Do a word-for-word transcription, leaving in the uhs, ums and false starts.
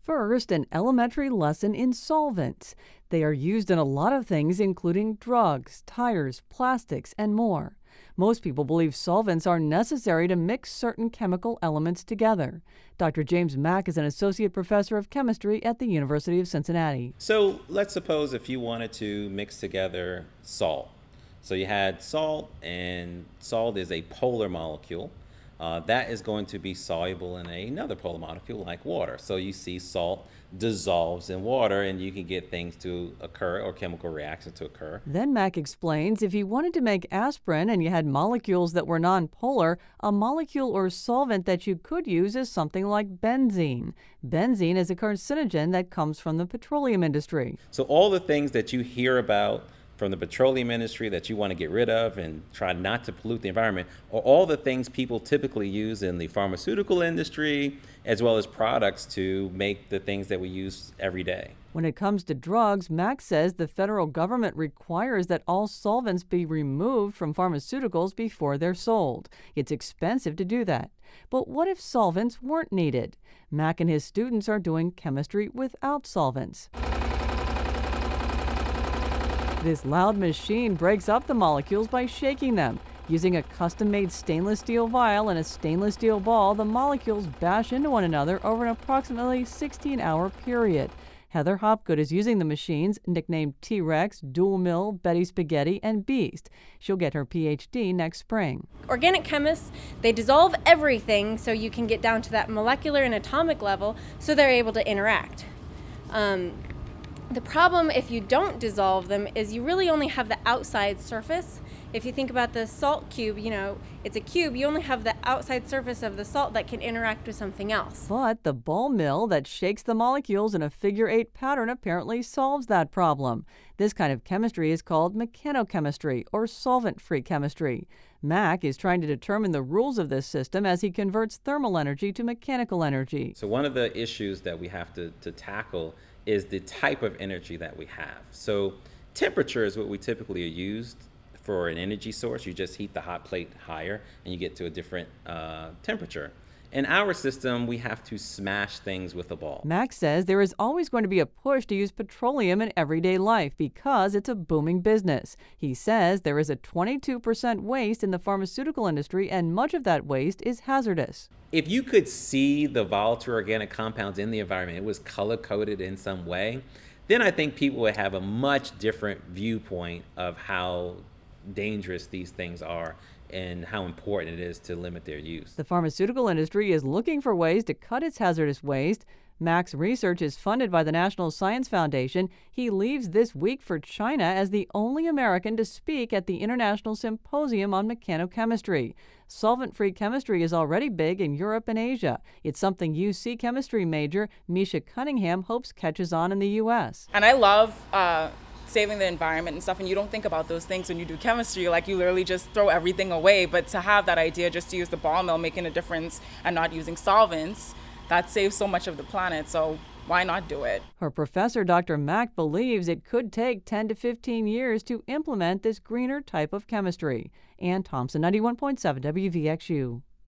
First, an elementary lesson in solvents. They are used in a lot of things, including drugs, tires, plastics, and more. Most people believe solvents are necessary to mix certain chemical elements together. Doctor James Mack is an associate professor of chemistry at the University of Cincinnati. So let's suppose if you wanted to mix together salt. So you had salt, and salt is a polar molecule. Uh, that is going to be soluble in a, another polar molecule like water. So you see salt dissolves in water, and you can get things to occur or chemical reactions to occur. Then Mack explains if you wanted to make aspirin and you had molecules that were nonpolar, a molecule or solvent that you could use is something like benzene. Benzene is a carcinogen that comes from the petroleum industry. So all the things that you hear about from the petroleum industry that you want to get rid of and try not to pollute the environment, or all the things people typically use in the pharmaceutical industry, as well as products to make the things that we use every day. When it comes to drugs, Mack says the federal government requires that all solvents be removed from pharmaceuticals before they're sold. It's expensive to do that. But what if solvents weren't needed? Mack and his students are doing chemistry without solvents. This loud machine breaks up the molecules by shaking them. Using a custom-made stainless steel vial and a stainless steel ball, the molecules bash into one another over an approximately sixteen-hour period. Heather Hopgood is using the machines, nicknamed T-Rex, Dual Mill, Betty Spaghetti, and Beast. She'll get her P H D next spring. Organic chemists, they dissolve everything so you can get down to that molecular and atomic level so they're able to interact. Um, The problem if you don't dissolve them is you really only have the outside surface. If you think about the salt cube, you know, it's a cube, you only have the outside surface of the salt that can interact with something else. But the ball mill that shakes the molecules in a figure eight pattern apparently solves that problem. This kind of chemistry is called mechanochemistry or solvent-free chemistry. Mack is trying to determine the rules of this system as he converts thermal energy to mechanical energy. So one of the issues that we have to, to tackle is the type of energy that we have. So temperature is what we typically use for an energy source. You just heat the hot plate higher and you get to a different uh, temperature. In our system, we have to smash things with a ball. Mack says there is always going to be a push to use petroleum in everyday life because it's a booming business. He says there is a twenty-two percent waste in the pharmaceutical industry, and much of that waste is hazardous. If you could see the volatile organic compounds in the environment, it was color-coded in some way, then I think people would have a much different viewpoint of how dangerous these things are and how important it is to limit their use. The pharmaceutical industry is looking for ways to cut its hazardous waste. Mack's research is funded by the National Science Foundation. He leaves this week for China as the only American to speak at the International Symposium on Mechanochemistry. Solvent-free chemistry is already big in Europe and Asia. It's something U C chemistry major Misha Cunningham hopes catches on in the U S. And I love uh, saving the environment and stuff, and you don't think about those things when you do chemistry. Like, you literally just throw everything away. But to have that idea just to use the ball mill making a difference and not using solvents, that saves so much of the planet, so why not do it? Her professor, Doctor Mack, believes it could take ten to fifteen years to implement this greener type of chemistry. Ann Thompson, ninety-one point seven W V X U.